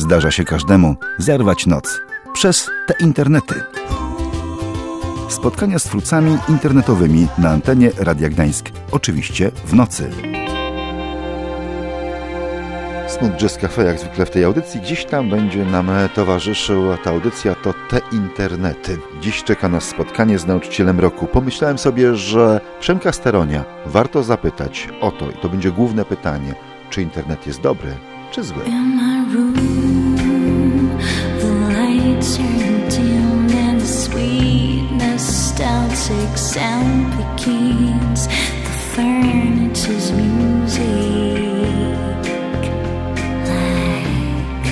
Zdarza się każdemu zerwać noc przez te internety. Spotkania z twórcami internetowymi na antenie Radia Gdańsk. Oczywiście w nocy. Smooth Jazz Cafe, jak zwykle w tej audycji, gdzieś tam będzie nam towarzyszył. Ta audycja to Te Internety. Dziś czeka nas spotkanie z nauczycielem roku. Pomyślałem sobie, że Przemka Steronia warto zapytać o to, i to będzie główne pytanie, czy internet jest dobry, czy zły. Nostalgic sound begins. The furniture's music, like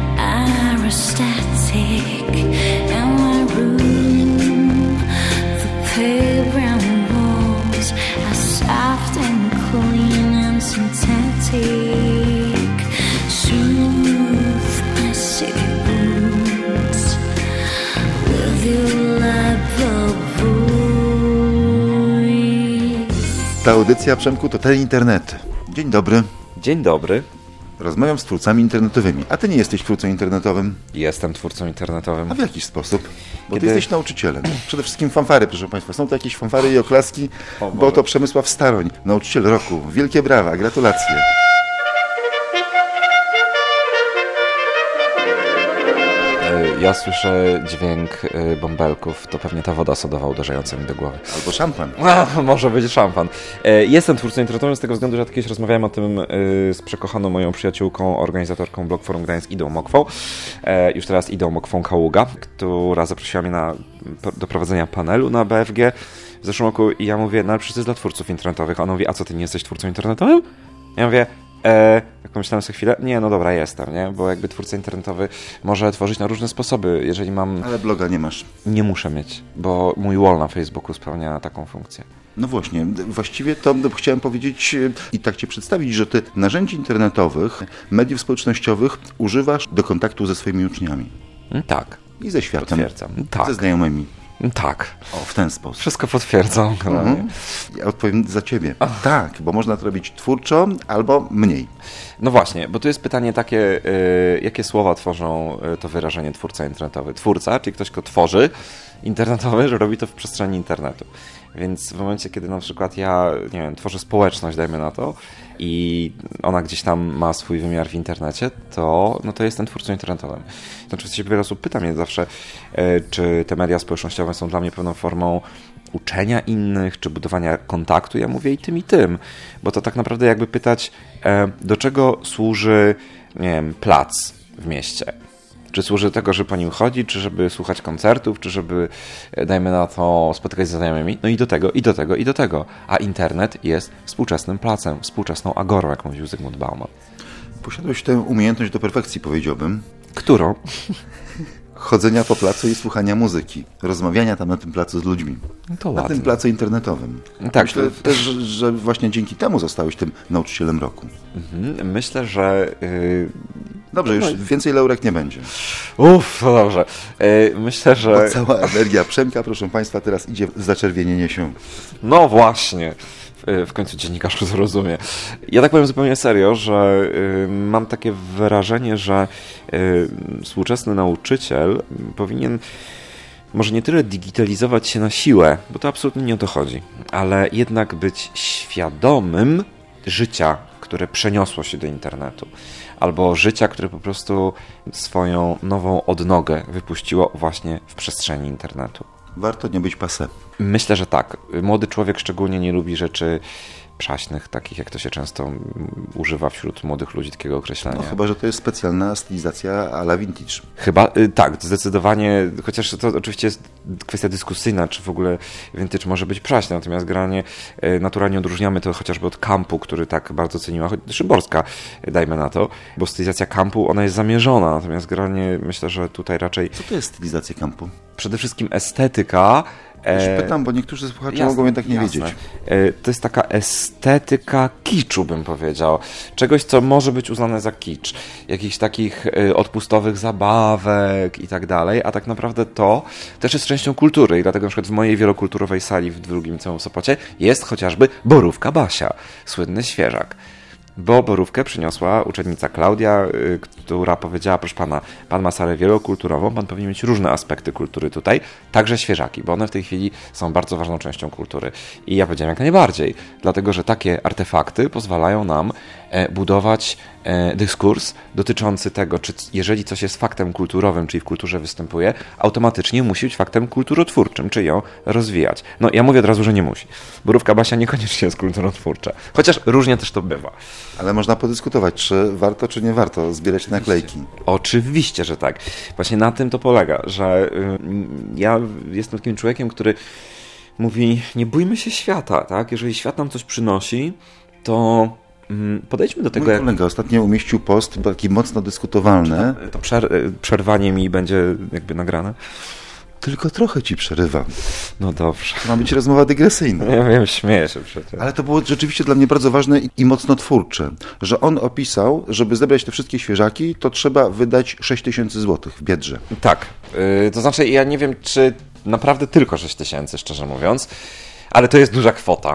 aerostatic in my room. The pale brown walls are soft and clean and synthetic. Soothe my city boots with your love. Ta audycja, Przemku, to Te Internety. Dzień dobry. Dzień dobry. Rozmawiam z twórcami internetowymi. A ty nie jesteś twórcą internetowym? Jestem twórcą internetowym. A w jaki sposób? Bo ty jesteś nauczycielem. Przede wszystkim fanfary, proszę Państwa. Są to jakieś fanfary i oklaski, bo to Przemysław Staroń, nauczyciel roku. Wielkie brawa, gratulacje. Ja słyszę dźwięk bąbelków, to pewnie ta woda sodowa uderzająca mi do głowy. Albo szampan. Może być szampan. Jestem twórcą internetowym z tego względu, że kiedyś rozmawiałem o tym z przekochaną moją przyjaciółką, organizatorką Blog Forum Gdańsk, Idą Mokwą. Już teraz Idą Mokwą Kaługa, która zaprosiła mnie do prowadzenia panelu na BFG w zeszłym roku i ja mówię, no ale przecież to jest dla twórców internetowych. A ona mówi, a co, ty nie jesteś twórcą internetowym? Ja mówię, jak pomyślałem sobie chwilę, nie, no dobra, jestem, nie? Bo jakby twórca internetowy może tworzyć na różne sposoby, jeżeli mam... Ale bloga nie masz. Nie muszę mieć, bo mój wall na Facebooku spełnia taką funkcję. No właśnie, właściwie to chciałem powiedzieć i tak cię przedstawić, że ty narzędzi internetowych, mediów społecznościowych używasz do kontaktu ze swoimi uczniami. Tak. I ze światem. Potwierdzam. Tak. Ze znajomymi. Tak. O, w ten sposób. Wszystko potwierdzam. Ja odpowiem za ciebie. Tak, bo można to robić twórczo albo mniej. No właśnie, bo tu jest pytanie takie, jakie słowa tworzą to wyrażenie twórca internetowy? Twórca, czyli ktoś, kto tworzy internetowy, że robi to w przestrzeni internetu. Więc w momencie, kiedy na przykład ja, nie wiem, tworzę społeczność, dajmy na to, i ona gdzieś tam ma swój wymiar w internecie, to jestem twórcą internetowym. To oczywiście wiele osób pyta mnie zawsze, czy te media społecznościowe są dla mnie pewną formą uczenia innych, czy budowania kontaktu. Ja mówię i tym, bo to tak naprawdę jakby pytać, do czego służy, nie wiem, plac w mieście. Czy służy do tego, żeby po nim chodzić, czy żeby słuchać koncertów, czy żeby, dajmy na to, spotykać się z znajomymi. No i do tego, i do tego, i do tego. A internet jest współczesnym placem, współczesną agorą, jak mówił Zygmunt Bauman. Posiadłeś tę umiejętność do perfekcji, powiedziałbym. Którą? Chodzenia po placu i słuchania muzyki. Rozmawiania tam na tym placu z ludźmi. To na tym placu internetowym. Tak, myślę też, że właśnie dzięki temu zostałeś tym nauczycielem roku. Myślę, że... Dobrze, już więcej laurek nie będzie. To dobrze. Myślę, że... Bo cała energia Przemka, proszę Państwa, teraz idzie w zaczerwienienie się. No właśnie. W końcu dziennikarz to zrozumie. Ja tak powiem zupełnie serio, że mam takie wrażenie, że współczesny nauczyciel powinien może nie tyle digitalizować się na siłę, bo to absolutnie nie o to chodzi, ale jednak być świadomym życia, które przeniosło się do internetu, albo życia, które po prostu swoją nową odnogę wypuściło właśnie w przestrzeni internetu. Warto nie być passé. Myślę, że tak. Młody człowiek szczególnie nie lubi rzeczy przaśnych, takich jak to się często używa wśród młodych ludzi, takiego określenia. No, chyba że to jest specjalna stylizacja à la vintage. Chyba, tak, zdecydowanie, chociaż to oczywiście jest kwestia dyskusyjna, czy w ogóle vintage może być przaśny, natomiast generalnie naturalnie odróżniamy to chociażby od kampu, który tak bardzo ceniła Szymborska, dajmy na to, bo stylizacja kampu, ona jest zamierzona, natomiast generalnie myślę, że tutaj raczej... Co to jest stylizacja kampu? Przede wszystkim estetyka. Już pytam, bo niektórzy słuchacze mogą jednak nie wiedzieć. To jest taka estetyka kiczu, bym powiedział. Czegoś, co może być uznane za kicz. Jakichś takich odpustowych zabawek i tak dalej, a tak naprawdę to też jest częścią kultury i dlatego na przykład w mojej wielokulturowej sali w drugim liceum w Sopocie jest chociażby borówka Basia, słynny świeżak. Bo borówkę przyniosła uczennica Klaudia, która powiedziała, proszę pana, pan ma salę wielokulturową, pan powinien mieć różne aspekty kultury tutaj, także świeżaki, bo one w tej chwili są bardzo ważną częścią kultury. I ja powiedziałem jak najbardziej, dlatego że takie artefakty pozwalają nam budować dyskurs dotyczący tego, czy jeżeli coś jest faktem kulturowym, czyli w kulturze występuje, automatycznie musi być faktem kulturotwórczym, czy ją rozwijać. No ja mówię od razu, że nie musi. Borówka Basia niekoniecznie jest kulturotwórcza, chociaż różnie też to bywa. Ale można podyskutować, czy warto, czy nie warto zbierać naklejki. Oczywiście, że tak. Właśnie na tym to polega, że ja jestem takim człowiekiem, który mówi, nie bójmy się świata, tak? Jeżeli świat nam coś przynosi, to podejdźmy do tego. Mój kolega ostatnio umieścił post taki mocno dyskutowalny. To przerwanie mi będzie jakby nagrane. Tylko trochę ci przerywam. No dobrze. Ma być rozmowa dygresyjna. Ja wiem, śmieję się przecież. Ale to było rzeczywiście dla mnie bardzo ważne i mocno twórcze, że on opisał, żeby zebrać te wszystkie świeżaki, to trzeba wydać 6 000 złotych w Biedrze. Tak. To znaczy, ja nie wiem, czy naprawdę tylko 6 000, szczerze mówiąc, ale to jest duża kwota.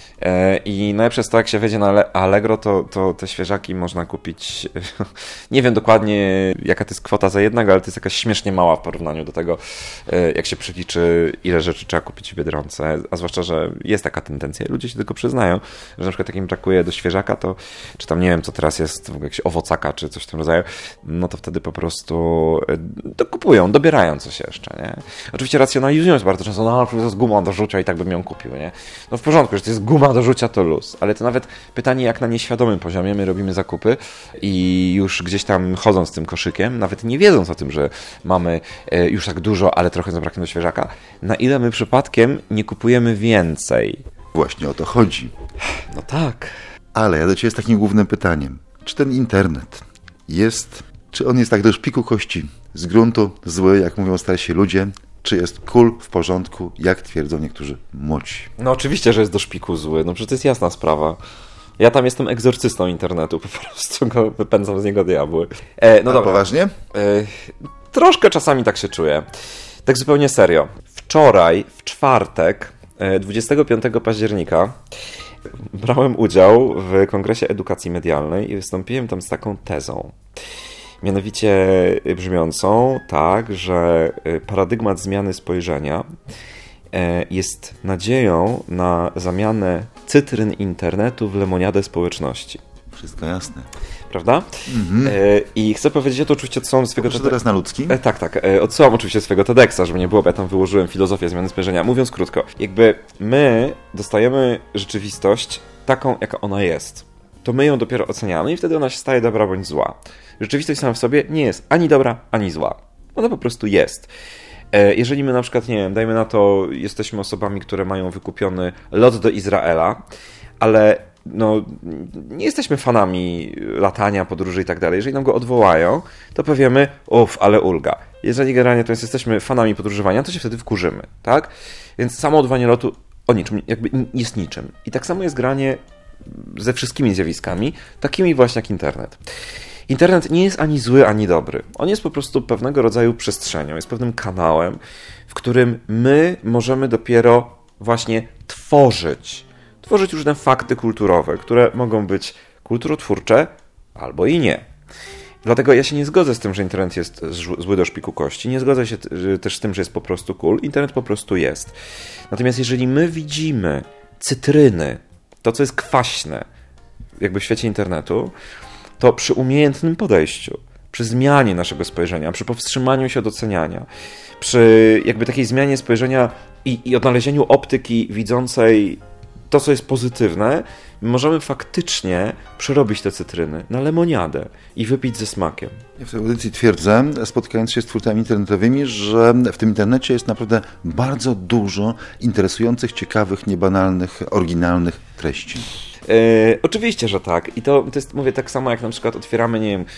I najlepsze jest to, jak się wejdzie na Allegro, to te świeżaki można kupić, nie wiem dokładnie jaka to jest kwota za jednego, ale to jest jakaś śmiesznie mała w porównaniu do tego, jak się przeliczy, ile rzeczy trzeba kupić w Biedronce, a zwłaszcza, że jest taka tendencja, ludzie się tylko przyznają, że na przykład takim brakuje do świeżaka, to czy tam nie wiem, co teraz jest, w ogóle jakieś owocaka, czy coś w tym rodzaju, no to wtedy po prostu kupują, dobierają coś jeszcze, nie? Oczywiście racjonalizując bardzo często, no to jest guma do rzucia i tak bym ją kupił, nie? No w porządku, że to jest guma do rzucia, to luz, ale to nawet pytanie, jak na nieświadomym poziomie my robimy zakupy i już gdzieś tam chodząc z tym koszykiem, nawet nie wiedząc o tym, że mamy już tak dużo, ale trochę zabraknie do świeżaka, na ile my przypadkiem nie kupujemy więcej? Właśnie o to chodzi. No tak. Ale ja do ciebie z takim głównym pytaniem. Czy ten internet czy on jest tak do szpiku kości, z gruntu, zły, jak mówią starsi ludzie, czy jest cool, w porządku, jak twierdzą niektórzy młodzi? No oczywiście, że jest do szpiku zły, no przecież to jest jasna sprawa. Ja tam jestem egzorcystą internetu, po prostu go wypędzam z niego diabły. No dobra. Poważnie? Troszkę czasami tak się czuję. Tak zupełnie serio. Wczoraj, w czwartek, 25 października, brałem udział w Kongresie Edukacji Medialnej i wystąpiłem tam z taką tezą. Mianowicie brzmiącą tak, że paradygmat zmiany spojrzenia jest nadzieją na zamianę cytryn internetu w lemoniadę społeczności. Wszystko jasne. Prawda? I chcę powiedzieć, że to oczywiście odsyłam swojego TEDxa. Teraz na ludzki? Tak. Odsyłam oczywiście swojego TEDxa, żeby nie było, bo ja tam wyłożyłem filozofię zmiany spojrzenia. Mówiąc krótko, jakby my dostajemy rzeczywistość taką, jaka ona jest. To my ją dopiero oceniamy i wtedy ona się staje dobra bądź zła. Rzeczywistość sama w sobie nie jest ani dobra, ani zła. Ona po prostu jest. Jeżeli my na przykład, nie wiem, dajmy na to, jesteśmy osobami, które mają wykupiony lot do Izraela, ale no, nie jesteśmy fanami latania, podróży i tak dalej. Jeżeli nam go odwołają, to powiemy, ale ulga. Jeżeli generalnie to jesteśmy fanami podróżowania, to się wtedy wkurzymy, tak? Więc samo odwołanie lotu o niczym, jakby jest niczym. I tak samo jest granie ze wszystkimi zjawiskami, takimi właśnie jak internet. Internet nie jest ani zły, ani dobry. On jest po prostu pewnego rodzaju przestrzenią, jest pewnym kanałem, w którym my możemy dopiero właśnie tworzyć różne fakty kulturowe, które mogą być kulturotwórcze albo i nie. Dlatego ja się nie zgodzę z tym, że internet jest zły do szpiku kości. Nie zgodzę się też z tym, że jest po prostu cool. Internet po prostu jest. Natomiast jeżeli my widzimy cytryny, to co jest kwaśne jakby w świecie internetu, to przy umiejętnym podejściu, przy zmianie naszego spojrzenia, przy powstrzymaniu się od oceniania, przy jakby takiej zmianie spojrzenia i odnalezieniu optyki widzącej to, co jest pozytywne, możemy faktycznie przerobić te cytryny na lemoniadę i wypić ze smakiem. Ja w tej audycji twierdzę, spotykając się z twórcami internetowymi, że w tym internecie jest naprawdę bardzo dużo interesujących, ciekawych, niebanalnych, oryginalnych treści. Oczywiście, że tak. I to jest, mówię, tak samo jak na przykład otwieramy, nie wiem,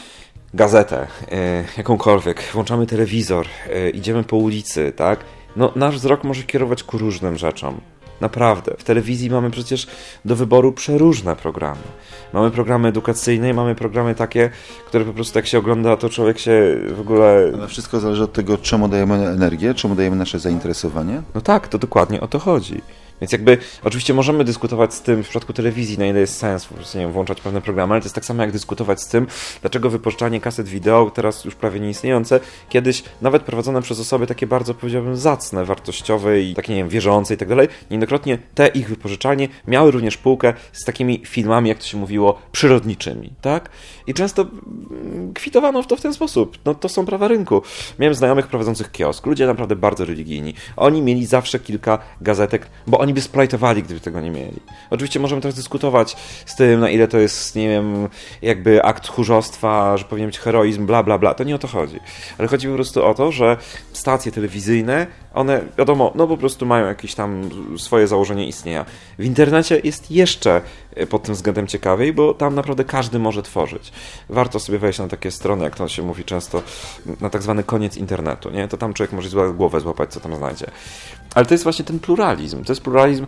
gazetę, jakąkolwiek, włączamy telewizor, idziemy po ulicy, tak? No, nasz wzrok może kierować ku różnym rzeczom. Naprawdę. W telewizji mamy przecież do wyboru przeróżne programy. Mamy programy edukacyjne i mamy programy takie, które po prostu jak się ogląda, to człowiek się w ogóle... Ale wszystko zależy od tego, czemu dajemy energię, czemu dajemy nasze zainteresowanie? No tak, to dokładnie o to chodzi. Więc jakby oczywiście możemy dyskutować z tym w przypadku telewizji, na ile jest sens po prostu, nie wiem, włączać pewne programy, ale to jest tak samo jak dyskutować z tym, dlaczego wypożyczanie kaset wideo, teraz już prawie nieistniejące, kiedyś nawet prowadzone przez osoby takie bardzo, powiedziałbym, zacne, wartościowe i takie, nie wiem, wierzące i tak dalej, niejednokrotnie te ich wypożyczalnie miały również półkę z takimi filmami, jak to się mówiło, przyrodniczymi, tak? I często kwitowano w to w ten sposób. No to są prawa rynku. Miałem znajomych prowadzących kiosk, ludzie naprawdę bardzo religijni. Oni mieli zawsze kilka gazetek, bo oni by splajtowali, gdyby tego nie mieli. Oczywiście możemy teraz dyskutować z tym, na ile to jest, nie wiem, jakby akt tchórzostwa, że powinien być heroizm, bla, bla, bla. To nie o to chodzi. Ale chodzi po prostu o to, że stacje telewizyjne, one, wiadomo, no po prostu mają jakieś tam swoje założenie istnienia. W internecie jest jeszcze pod tym względem ciekawiej, bo tam naprawdę każdy może tworzyć. Warto sobie wejść na takie strony, jak to się mówi często, na tak zwany koniec internetu, nie? To tam człowiek może głowę złapać, co tam znajdzie. Ale to jest właśnie ten pluralizm. To jest pluralizm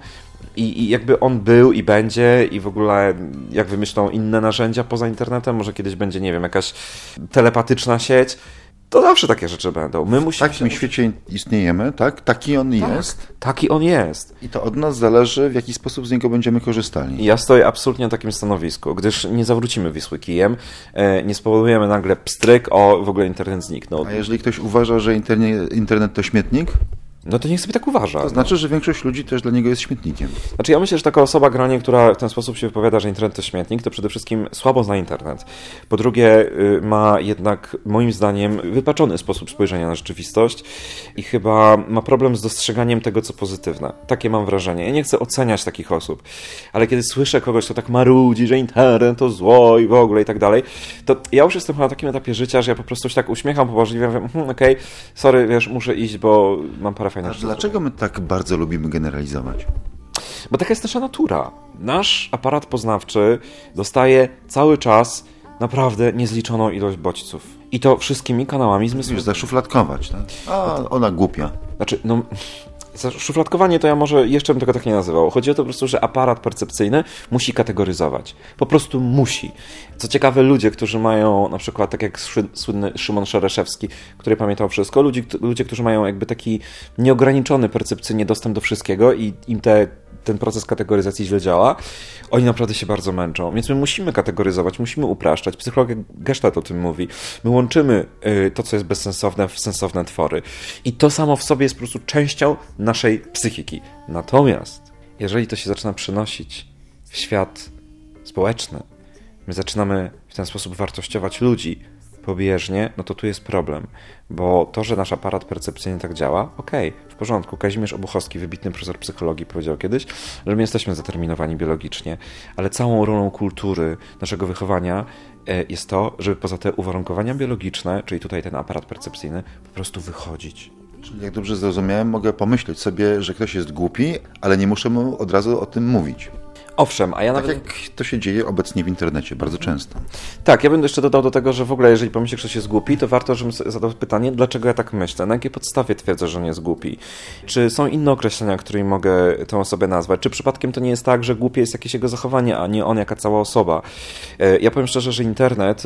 i jakby on był i będzie i w ogóle jak wymyślą inne narzędzia poza internetem, może kiedyś będzie, nie wiem, jakaś telepatyczna sieć, to zawsze takie rzeczy będą. My musimy w takim świecie istniejemy, tak? Taki on jest. Taki on jest. I to od nas zależy, w jaki sposób z niego będziemy korzystali. Ja stoję absolutnie na takim stanowisku, gdyż nie zawrócimy Wisły kijem, nie spowodujemy nagle pstryk, w ogóle internet zniknął. A jeżeli ktoś uważa, że internet to śmietnik? No to niech sobie tak uważa. To znaczy, że większość ludzi też dla niego jest śmietnikiem. Znaczy ja myślę, że taka osoba granie, która w ten sposób się wypowiada, że internet to śmietnik, to przede wszystkim słabo zna internet. Po drugie ma jednak, moim zdaniem, wypaczony sposób spojrzenia na rzeczywistość i chyba ma problem z dostrzeganiem tego, co pozytywne. Takie mam wrażenie. Ja nie chcę oceniać takich osób, ale kiedy słyszę kogoś, kto tak marudzi, że internet to zło i w ogóle i tak dalej, to ja już jestem na takim etapie życia, że ja po prostu się tak uśmiecham poważliwie, mówię, okej, sorry, wiesz, muszę iść, bo mam parę fajnych rzeczy. Dlaczego my tak bardzo lubimy generalizować? Bo taka jest nasza natura. Nasz aparat poznawczy dostaje cały czas naprawdę niezliczoną ilość bodźców. I to wszystkimi kanałami zmysłowymi. Zaszufladkować, tak? A ona głupia. Znaczy, no... Szufladkowanie to ja może jeszcze bym tego tak nie nazywał. Chodzi o to po prostu, że aparat percepcyjny musi kategoryzować. Po prostu musi. Co ciekawe, ludzie, którzy mają na przykład, tak jak słynny Szymon Szereszewski, który pamiętał wszystko, ludzie, którzy mają jakby taki nieograniczony percepcyjnie dostęp do wszystkiego i im ten proces kategoryzacji źle działa, oni naprawdę się bardzo męczą. Więc my musimy kategoryzować, musimy upraszczać. Psychologia Gestalt o tym mówi. My łączymy to, co jest bezsensowne, w sensowne twory. I to samo w sobie jest po prostu częścią naszej psychiki. Natomiast, jeżeli to się zaczyna przenosić w świat społeczny, my zaczynamy w ten sposób wartościować ludzi pobieżnie, no to tu jest problem. Bo to, że nasz aparat percepcyjny tak działa, okej, w porządku. Kazimierz Obuchowski, wybitny profesor psychologii, powiedział kiedyś, że my jesteśmy zaterminowani biologicznie, ale całą rolą kultury, naszego wychowania jest to, żeby poza te uwarunkowania biologiczne, czyli tutaj ten aparat percepcyjny, po prostu wychodzić. Czyli jak dobrze zrozumiałem, mogę pomyśleć sobie, że ktoś jest głupi, ale nie muszę mu od razu o tym mówić. Owszem, a ja tak nawet... jak to się dzieje obecnie w internecie, bardzo często. Tak, ja bym jeszcze dodał do tego, że w ogóle jeżeli pomyślisz, że ktoś jest głupi, to warto, żebym zadał pytanie, dlaczego ja tak myślę, na jakiej podstawie twierdzę, że on jest głupi. Czy są inne określenia, którymi mogę tę osobę nazwać? Czy przypadkiem to nie jest tak, że głupie jest jakieś jego zachowanie, a nie on jaka cała osoba? Ja powiem szczerze, że internet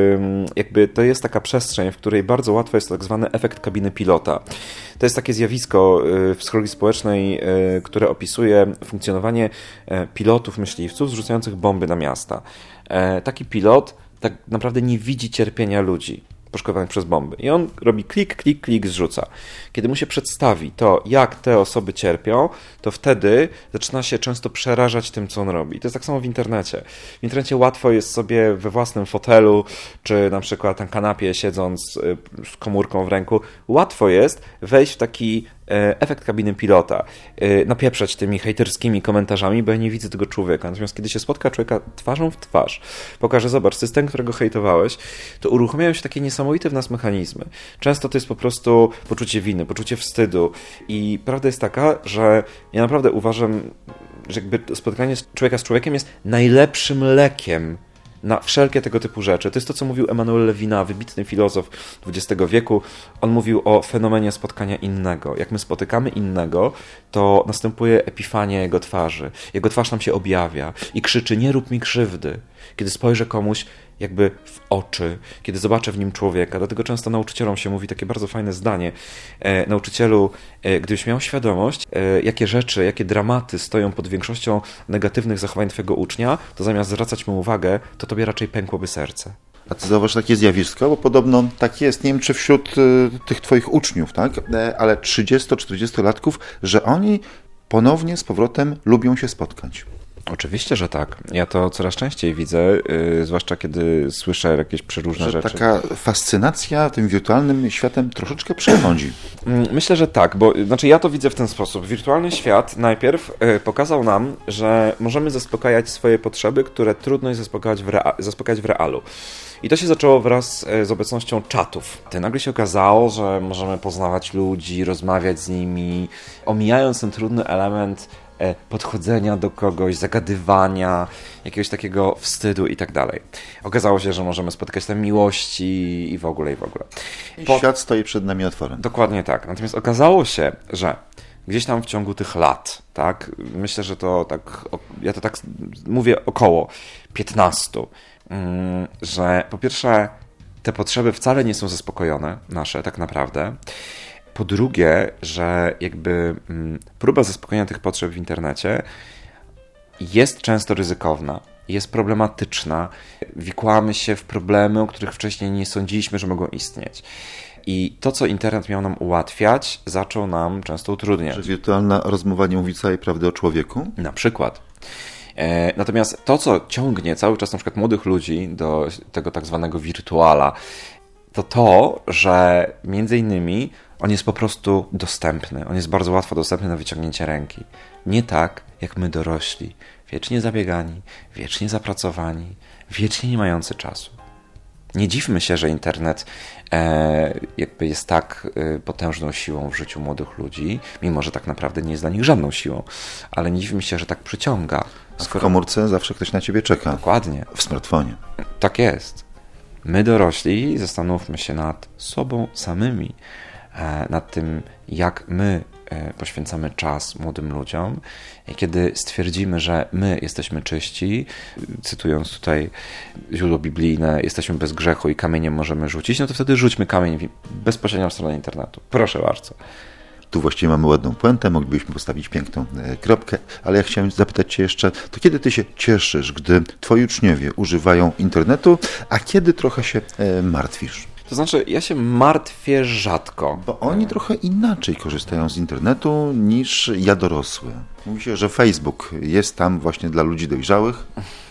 jakby to jest taka przestrzeń, w której bardzo łatwo jest tak zwany efekt kabiny pilota. To jest takie zjawisko w psychologii społecznej, które opisuje funkcjonowanie pilotów, myśliwców zrzucających bomby na miasta. Taki pilot tak naprawdę nie widzi cierpienia ludzi poszkodowanych przez bomby. I on robi klik, klik, klik, zrzuca. Kiedy mu się przedstawi to, jak te osoby cierpią, to wtedy zaczyna się często przerażać tym, co on robi. I to jest tak samo w internecie. W internecie łatwo jest sobie we własnym fotelu, czy na przykład na kanapie siedząc z komórką w ręku, łatwo jest wejść w taki efekt kabiny pilota, napieprzać tymi hejterskimi komentarzami, bo ja nie widzę tego człowieka. Natomiast kiedy się spotka człowieka twarzą w twarz, pokaże, zobacz, to jest ten, którego hejtowałeś, to uruchamiają się takie niesamowite w nas mechanizmy. Często to jest po prostu poczucie winy, poczucie wstydu i prawda jest taka, że ja naprawdę uważam, że jakby spotkanie człowieka z człowiekiem jest najlepszym lekiem na wszelkie tego typu rzeczy. To jest to, co mówił Emmanuel Levinas, wybitny filozof XX wieku. On mówił o fenomenie spotkania innego. Jak my spotykamy innego, to następuje epifania jego twarzy. Jego twarz nam się objawia i krzyczy, nie rób mi krzywdy. Kiedy spojrzę komuś, jakby w oczy, kiedy zobaczę w nim człowieka. Dlatego często nauczycielom się mówi takie bardzo fajne zdanie. Nauczycielu, gdybyś miał świadomość, jakie rzeczy, jakie dramaty stoją pod większością negatywnych zachowań twojego ucznia, to zamiast zwracać mu uwagę, to tobie raczej pękłoby serce. A ty zauważ takie zjawisko, bo podobno tak jest, nie wiem czy wśród tych twoich uczniów, tak? Ale 30-40-latków, że oni ponownie z powrotem lubią się spotkać. Oczywiście, że tak. Ja to coraz częściej widzę, zwłaszcza kiedy słyszę jakieś przeróżne rzeczy. Taka fascynacja tym wirtualnym światem troszeczkę przechodzi. Myślę, że tak, bo znaczy ja to widzę w ten sposób. Wirtualny świat najpierw pokazał nam, że możemy zaspokajać swoje potrzeby, które trudno jest zaspokajać w realu. I to się zaczęło wraz z obecnością czatów. Nagle się okazało, że możemy poznawać ludzi, rozmawiać z nimi, omijając ten trudny element podchodzenia do kogoś, zagadywania, jakiegoś takiego wstydu i tak dalej. Okazało się, że możemy spotkać tam miłości i w ogóle. Świat stoi przed nami otworem. Dokładnie tak. Natomiast okazało się, że gdzieś tam w ciągu tych lat, tak, myślę, że to tak, ja to tak mówię około 15, że po pierwsze te potrzeby wcale nie są zaspokojone, nasze tak naprawdę. Po drugie, że jakby próba zaspokojenia tych potrzeb w internecie jest często ryzykowna, jest problematyczna. Wikłamy się w problemy, o których wcześniej nie sądziliśmy, że mogą istnieć. I to, co internet miał nam ułatwiać, zaczął nam często utrudniać. Że wirtualna rozmowa nie mówi całej prawdy o człowieku? Na przykład. Natomiast to, co ciągnie cały czas na przykład młodych ludzi do tego tak zwanego wirtuala, to, że między innymi on jest po prostu dostępny. On jest bardzo łatwo dostępny na wyciągnięcie ręki. Nie tak, jak my dorośli. Wiecznie zabiegani, wiecznie zapracowani, wiecznie nie mający czasu. Nie dziwmy się, że internet jakby jest tak potężną siłą w życiu młodych ludzi, mimo że tak naprawdę nie jest dla nich żadną siłą, ale nie dziwmy się, że tak przyciąga. W komórce zawsze ktoś na ciebie czeka. Dokładnie. W smartfonie. Tak jest. My dorośli zastanówmy się nad sobą samymi, nad tym, jak my poświęcamy czas młodym ludziom. I kiedy stwierdzimy, że my jesteśmy czyści, cytując tutaj źródło biblijne, jesteśmy bez grzechu i kamieniem możemy rzucić, no to wtedy rzućmy kamień bezpośrednio w stronę internetu. Proszę bardzo. Tu właściwie mamy ładną puentę, moglibyśmy postawić piękną kropkę, ale ja chciałem zapytać cię jeszcze, to kiedy ty się cieszysz, gdy twoi uczniowie używają internetu, a kiedy trochę się martwisz? To znaczy, ja się martwię rzadko. Bo oni trochę inaczej korzystają z internetu niż ja dorosły. Mówi się, że Facebook jest tam właśnie dla ludzi dojrzałych.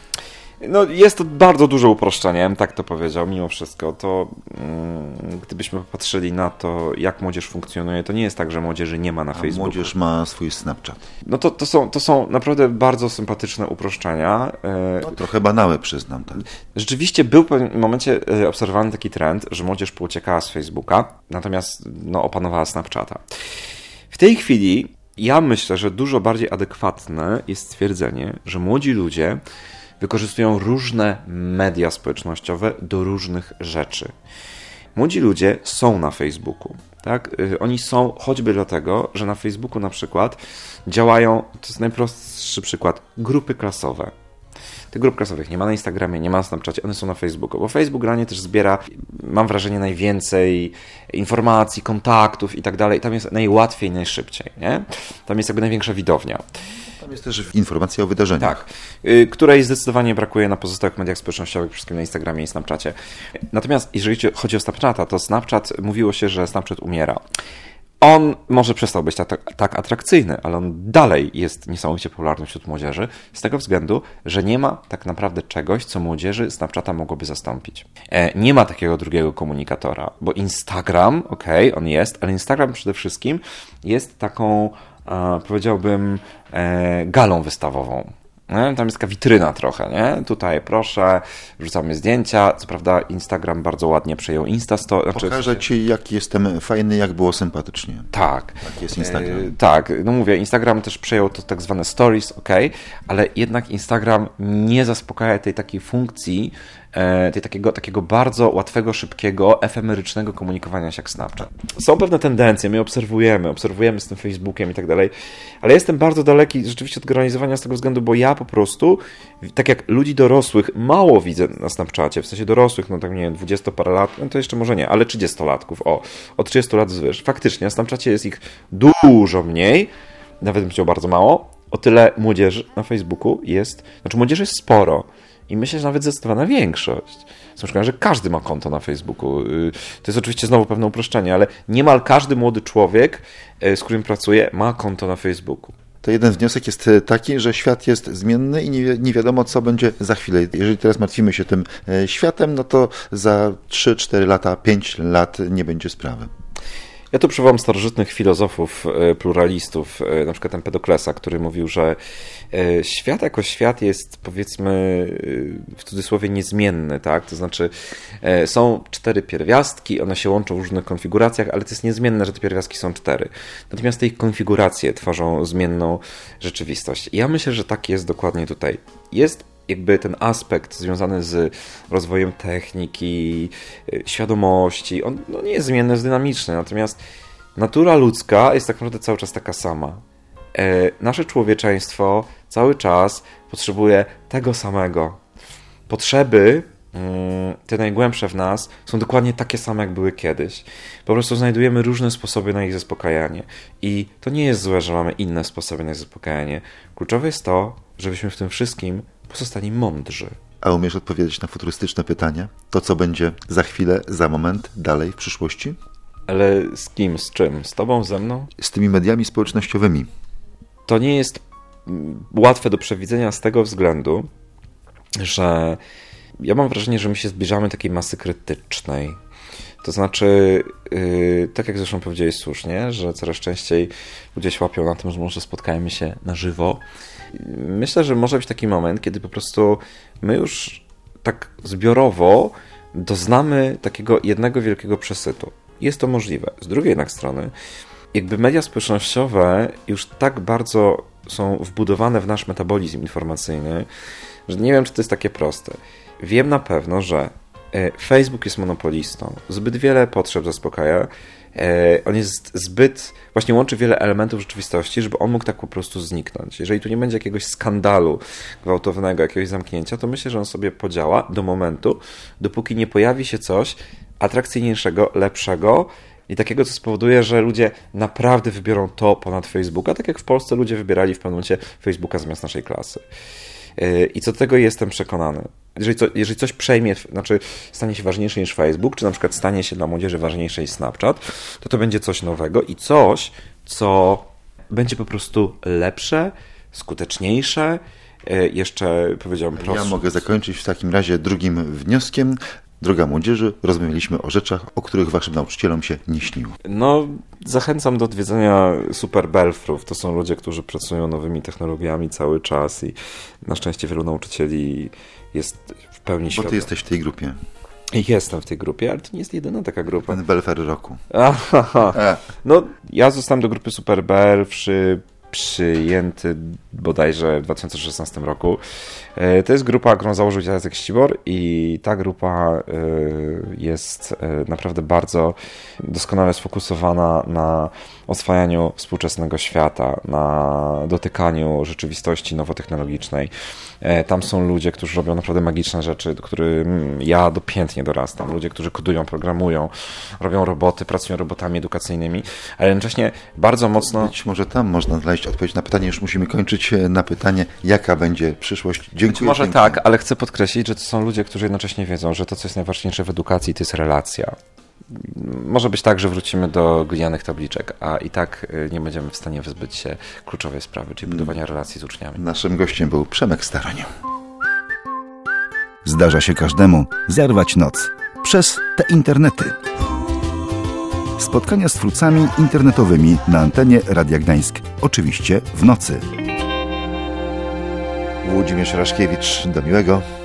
No jest to bardzo duże uproszczenie, tak to powiedział, mimo wszystko. To gdybyśmy popatrzyli na to, jak młodzież funkcjonuje, to nie jest tak, że młodzieży nie ma na Facebooku. Młodzież ma swój Snapchat. No to są naprawdę bardzo sympatyczne uproszczenia. No, trochę banałe, przyznam. Tak. Rzeczywiście był w pewnym momencie obserwowany taki trend, że młodzież pouciekała z Facebooka, natomiast opanowała Snapchata. W tej chwili ja myślę, że dużo bardziej adekwatne jest stwierdzenie, że młodzi ludzie wykorzystują różne media społecznościowe do różnych rzeczy. Młodzi ludzie są na Facebooku. Tak? Oni są choćby dlatego, że na Facebooku na przykład działają, to jest najprostszy przykład, grupy klasowe. Tych grup klasowych nie ma na Instagramie, nie ma na Snapchacie, one są na Facebooku, bo Facebook generalnie też zbiera, mam wrażenie, najwięcej informacji, kontaktów i tak dalej. Tam jest najłatwiej, najszybciej, nie? Tam jest jakby największa widownia. Tam jest też informacja o wydarzeniach. Tak, której zdecydowanie brakuje na pozostałych mediach społecznościowych, przede wszystkim na Instagramie i Snapchacie. Natomiast jeżeli chodzi o Snapchata, to Snapchat, mówiło się, że Snapchat umiera. On może przestał być tak atrakcyjny, ale on dalej jest niesamowicie popularny wśród młodzieży z tego względu, że nie ma tak naprawdę czegoś, co młodzieży Snapchata mogłoby zastąpić. Nie ma takiego drugiego komunikatora, bo Instagram, on jest, ale Instagram przede wszystkim jest taką, powiedziałbym, galą wystawową. Nie? Tam jest taka witryna trochę, nie? Tutaj proszę, wrzucamy zdjęcia. Co prawda Instagram bardzo ładnie przejął Instastory. Pokażę ci, jak jestem fajny, jak było sympatycznie. Tak. Tak jest Instagram. Tak, no mówię, Instagram też przejął to tak zwane stories, ale jednak Instagram nie zaspokaja tej takiej funkcji takiego bardzo łatwego, szybkiego, efemerycznego komunikowania się jak Snapchat. Są pewne tendencje, my obserwujemy z tym Facebookiem i tak dalej, ale jestem bardzo daleki rzeczywiście od granizowania z tego względu, bo ja po prostu, tak jak ludzi dorosłych, mało widzę na Snapchacie, w sensie dorosłych, no tak nie wiem, 20 parę lat, no to jeszcze może nie, ale 30-latków, od 30 lat wzwyż. Faktycznie, na Snapchacie jest ich dużo mniej, nawet bym chciał bardzo mało, o tyle młodzieży na Facebooku jest, znaczy młodzieży jest sporo i myślę, że nawet zdecydowana większość. Są przekonani, że każdy ma konto na Facebooku. To jest oczywiście znowu pewne uproszczenie, ale niemal każdy młody człowiek, z którym pracuję, ma konto na Facebooku. To jeden wniosek jest taki, że świat jest zmienny i nie wiadomo, co będzie za chwilę. Jeżeli teraz martwimy się tym światem, no to za 3, 4 lata, 5 lat nie będzie sprawy. Ja tu przywołam starożytnych filozofów, pluralistów, na przykład Empedoklesa, który mówił, że świat jako świat jest, powiedzmy, w cudzysłowie niezmienny, tak? To znaczy są 4 pierwiastki, one się łączą w różnych konfiguracjach, ale to jest niezmienne, że te pierwiastki są 4. Natomiast te ich konfiguracje tworzą zmienną rzeczywistość. I ja myślę, że tak jest dokładnie tutaj. Jest jakby ten aspekt związany z rozwojem techniki, świadomości, on nie jest zmienny, jest dynamiczny, natomiast natura ludzka jest tak naprawdę cały czas taka sama. Nasze człowieczeństwo cały czas potrzebuje tego samego. Potrzeby, te najgłębsze w nas, są dokładnie takie same, jak były kiedyś. Po prostu znajdujemy różne sposoby na ich zaspokajanie. I to nie jest złe, że mamy inne sposoby na ich zaspokajanie. Kluczowe jest to, żebyśmy w tym wszystkim pozostali mądrzy. A umiesz odpowiedzieć na futurystyczne pytania? To, co będzie za chwilę, za moment, dalej w przyszłości? Ale z kim, z czym? Z tobą, ze mną? Z tymi mediami społecznościowymi. To nie jest łatwe do przewidzenia z tego względu, że ja mam wrażenie, że my się zbliżamy do takiej masy krytycznej. To znaczy, tak jak zresztą powiedziałeś słusznie, że coraz częściej ludzie się łapią na tym, że może spotkajmy się na żywo. Myślę, że może być taki moment, kiedy po prostu my już tak zbiorowo doznamy takiego jednego wielkiego przesytu. Jest to możliwe. Z drugiej jednak strony, jakby media społecznościowe już tak bardzo są wbudowane w nasz metabolizm informacyjny, że nie wiem, czy to jest takie proste. Wiem na pewno, że Facebook jest monopolistą. Zbyt wiele potrzeb zaspokaja. On jest zbyt... Właśnie łączy wiele elementów rzeczywistości, żeby on mógł tak po prostu zniknąć. Jeżeli tu nie będzie jakiegoś skandalu gwałtownego, jakiegoś zamknięcia, to myślę, że on sobie podziała do momentu, dopóki nie pojawi się coś atrakcyjniejszego, lepszego i takiego, co spowoduje, że ludzie naprawdę wybiorą to ponad Facebooka, tak jak w Polsce ludzie wybierali w pewnym momencie Facebooka zamiast naszej klasy. I co do tego jestem przekonany. Jeżeli coś przejmie, znaczy stanie się ważniejsze niż Facebook, czy na przykład stanie się dla młodzieży ważniejsze niż Snapchat, to będzie coś nowego i coś, co będzie po prostu lepsze, skuteczniejsze, jeszcze powiedziałbym prostsze. Ja mogę zakończyć w takim razie drugim wnioskiem. Droga młodzieży, rozmawialiśmy o rzeczach, o których waszym nauczycielom się nie śniło. No, zachęcam do odwiedzenia Super Belfrów. To są ludzie, którzy pracują nowymi technologiami cały czas i na szczęście wielu nauczycieli jest w pełni świadomych. Bo ty jesteś w tej grupie. Jestem w tej grupie, ale to nie jest jedyna taka grupa. Ten Belfer roku. No, ja zostałem do grupy Super Belfrzy przyjęty bodajże w 2016 roku. To jest grupa, którą założył Jacek Ścibor i ta grupa jest naprawdę bardzo doskonale sfokusowana na oswajaniu współczesnego świata, na dotykaniu rzeczywistości nowotechnologicznej. Tam są ludzie, którzy robią naprawdę magiczne rzeczy, do których ja dopiętnie dorastam. Ludzie, którzy kodują, programują, robią roboty, pracują robotami edukacyjnymi, ale jednocześnie bardzo mocno... Być może tam można znaleźć odpowiedź na pytanie. Już musimy kończyć na pytanie, jaka będzie przyszłość. Dziękuję. Być może tak, ale chcę podkreślić, że to są ludzie, którzy jednocześnie wiedzą, że to, co jest najważniejsze w edukacji, to jest relacja. Może być tak, że wrócimy do glinianych tabliczek, a i tak nie będziemy w stanie wyzbyć się kluczowej sprawy, czyli budowania relacji z uczniami. Naszym gościem był Przemek Staroń. Zdarza się każdemu zerwać noc przez te internety. Spotkania z twórcami internetowymi na antenie Radia Gdańsk. Oczywiście w nocy. Włodzimierz Raszkiewicz, do miłego.